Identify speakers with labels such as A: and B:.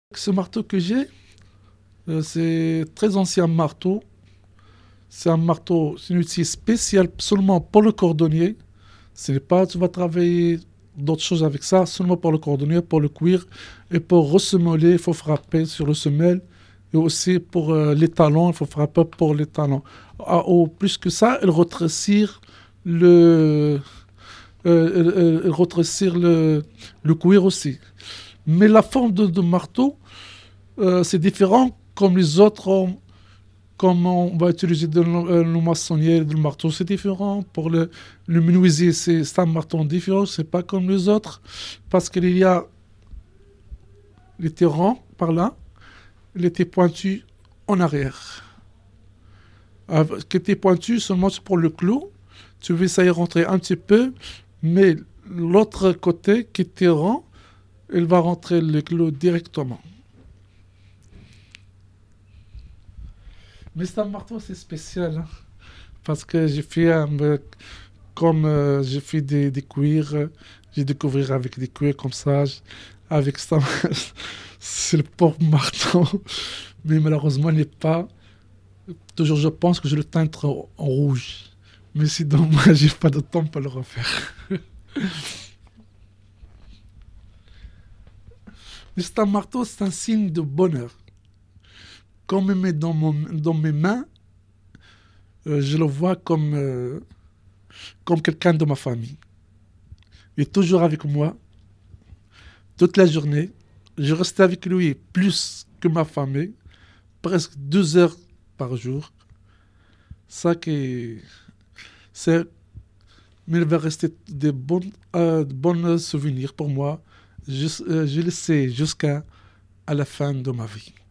A: Ce marteau que j'ai, c'est très ancien marteau. C'est un marteau, c'est un outil spécial seulement pour le cordonnier. Ce n'est pas, tu vas travailler d'autres choses avec ça, seulement pour le cordonnier, pour le cuir. Et pour ressemeler, il faut frapper sur le semelle. Et aussi pour les talons, il faut frapper pour les talons. Plus que ça, il retrécir le cuir aussi. Mais la forme de marteau, c'est différent comme les autres. Comme on va utiliser le maçonnier, le marteau, c'est différent. Pour le menuisier, c'est un marteau différent, c'est pas comme les autres. Parce qu'il y a les ronds par là, il était pointu en arrière. Qui était pointu seulement pour le clou. Tu veux ça y rentrer un petit peu, mais l'autre côté qui était rond, il va rentrer le clou directement. Mais c'est un marteau, c'est spécial, hein, parce que j'ai fait j'ai fait des cuirs, j'ai découvert avec des cuirs comme ça, avec ça, c'est le pauvre marteau, mais malheureusement il n'est pas. Toujours je pense que je le teindre en rouge, mais sinon moi j'ai pas de temps pour le refaire. Mais c'est un marteau, c'est un signe de bonheur. Quand on me met dans mes mains, je le vois comme quelqu'un de ma famille. Il est toujours avec moi, toute la journée. Je reste avec lui plus que ma famille, presque 2 heures par jour. Ça qui, c'est, mais il va rester de bons souvenirs pour moi. Je le sais jusqu'à la fin de ma vie.